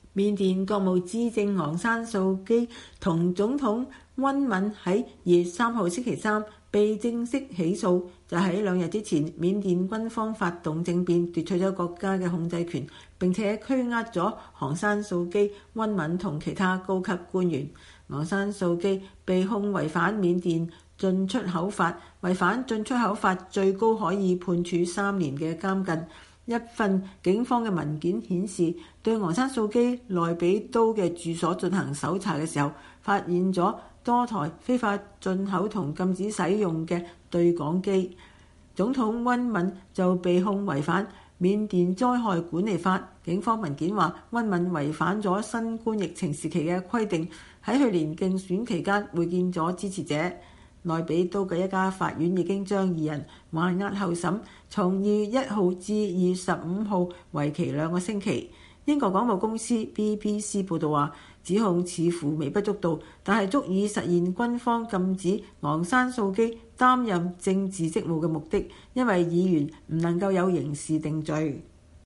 緬甸國務資政昂山素基同總統温敏喺2月3號星期三被正式起訴，就喺2日之前，緬甸軍方發動政變，奪取咗國家嘅控制權，並且拘押咗昂山素基、温敏同其他高級官員。昂山素基被控違反緬甸進出口法，違反進出口法最高可以判處3年嘅監禁。一份警方嘅文件顯示，對昂山素基內比都嘅住所進行搜查嘅時候，發現咗多台非法進口同禁止使用嘅對講機。總統温敏就被控違反緬甸災害管理法。警方文件話，温敏違反咗新冠疫情時期嘅規定，喺去年競選期間會見咗支持者。內比都嘅一家法院已經將2人還押候審，從2月1號至2月15號，為期2個星期。英國廣播公司 BBC 報道話，指控似乎微不足道，但係足以實現軍方禁止昂山素基擔任政治職務嘅目的，因為議員唔能夠有刑事定罪。